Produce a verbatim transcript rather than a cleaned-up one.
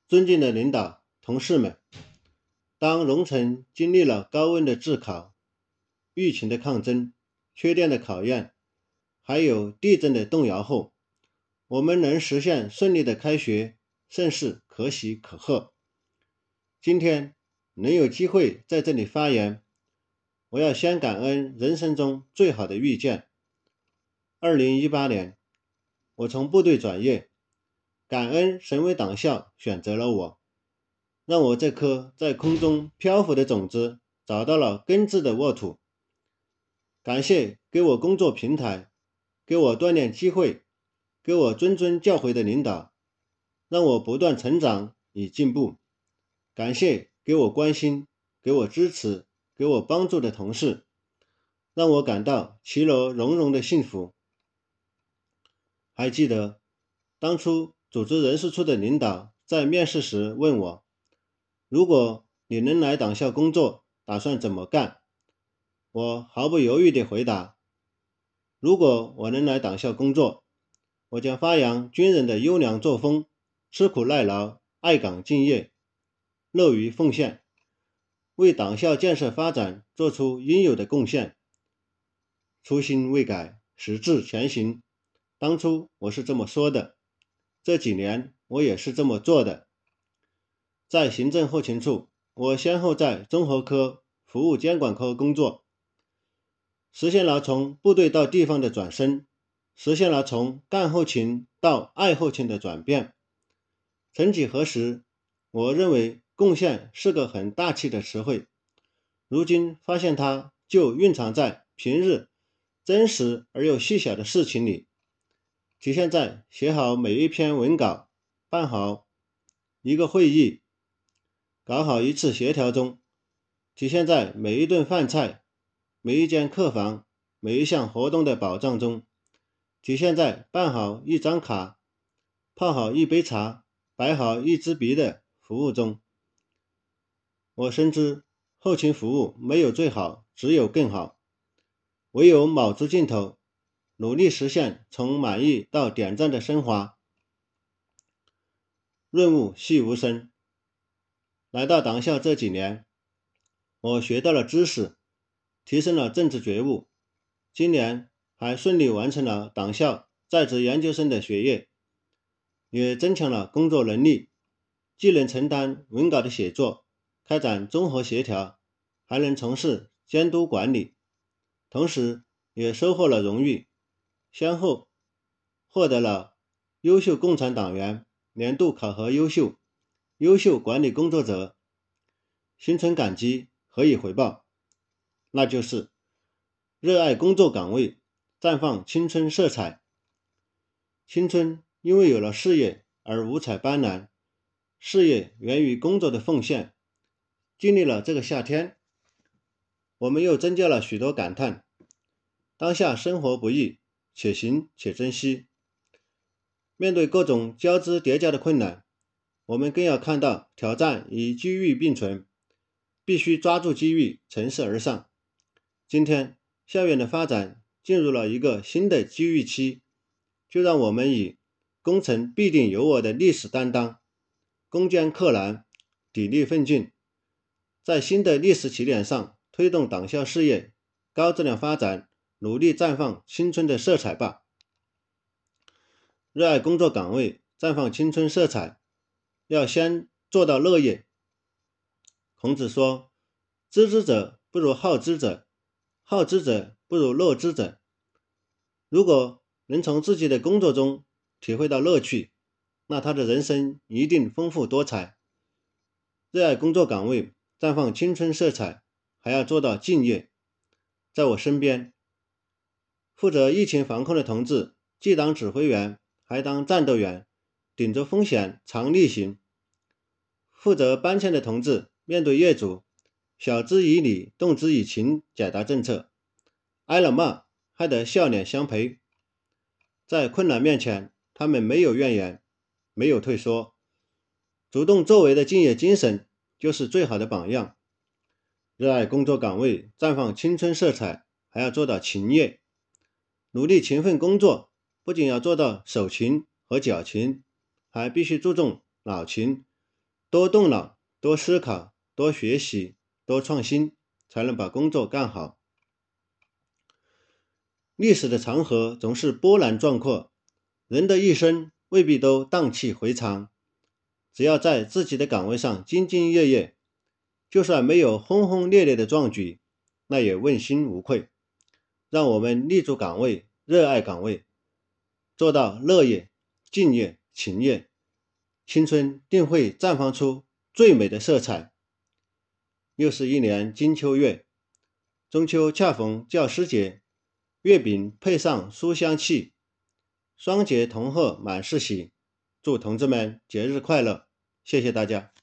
尊敬的领导、同事们，当龙城经历了高温的炙烤、疫情的抗争、缺电的考验，还有地震的动摇后，我们能实现顺利的开学，甚是可喜可贺。今天能有机会在这里发言，我要先感恩人生中最好的遇见。二零一八年，我从部队转业，感恩省委党校选择了我，让我这颗在空中漂浮的种子找到了根治的沃土。感谢给我工作平台、给我锻炼机会、给我谆谆教诲的领导，让我不断成长与进步。感谢给我关心、给我支持、给我帮助的同事，让我感到其乐融融的幸福。还记得当初组织人事处的领导在面试时问我，如果你能来党校工作，打算怎么干？我毫不犹豫地回答，如果我能来党校工作，我将发扬军人的优良作风，吃苦耐劳，爱岗敬业，乐于奉献，为党校建设发展做出应有的贡献。初心未改，矢志前行。当初我是这么说的，这几年我也是这么做的。在行政后勤处，我先后在综合科、服务监管科工作，实现了从部队到地方的转身，实现了从干后勤到爱后勤的转变。曾几何时，我认为贡献是个很大气的词汇，如今发现它就蕴藏在平日真实而又细小的事情里，体现在写好每一篇文稿、办好一个会议、搞好一次协调中，体现在每一顿饭菜、每一间客房、每一项活动的保障中，体现在办好一张卡、泡好一杯茶、摆好一支笔的服务中。我深知后勤服务没有最好，只有更好，唯有卯足劲头，努力实现从满意到点赞的升华。润物细无声。来到党校这几年，我学到了知识，提升了政治觉悟，今年还顺利完成了党校在职研究生的学业，也增强了工作能力，既能承担文稿的写作，开展综合协调，还能从事监督管理，同时也收获了荣誉，先后获得了优秀共产党员、年度考核优秀、优秀管理工作者。心存感激，何以回报？那就是热爱工作岗位，绽放青春色彩。青春因为有了事业而五彩斑斓，事业源于工作的奉献。经历了这个夏天，我们又增加了许多感叹。当下生活不易，且行且珍惜。面对各种交织叠加的困难，我们更要看到挑战与机遇并存，必须抓住机遇，乘势而上。今天校园的发展进入了一个新的机遇期，就让我们以攻城必定有我的历史担当，攻坚克难，砥砺奋进，在新的历史起点上推动党校事业高质量发展，努力绽放青春的色彩吧。热爱工作岗位，绽放青春色彩，要先做到乐业。孔子说，知之者不如好之者，好之者不如乐之者。如果能从自己的工作中体会到乐趣，那他的人生一定丰富多彩。热爱工作岗位，绽放青春色彩，还要做到敬业。在我身边，负责疫情防控的同志，既当指挥员，还当战斗员，顶着风险常逆行。负责搬迁的同志，面对业主，晓之以理，动之以情，解答政策，挨了骂还得笑脸相陪。在困难面前，他们没有怨言，没有退缩，主动作为的敬业精神就是最好的榜样。热爱工作岗位，绽放青春色彩，还要做到勤业。努力勤奋工作，不仅要做到手勤和脚勤，还必须注重脑勤， 多动脑，多思考，多学习，多创新，才能把工作干好。历史的长河总是波澜壮阔，人的一生未必都荡气回肠。只要在自己的岗位上兢兢业业，就算没有轰轰烈烈的壮举，那也问心无愧。让我们立足岗位，热爱岗位，做到乐业、敬业、勤业，青春定会绽放出最美的色彩。又是一年金秋月，中秋恰逢教师节，月饼配上书香气，双节同贺满是喜。祝同志们节日快乐，谢谢大家。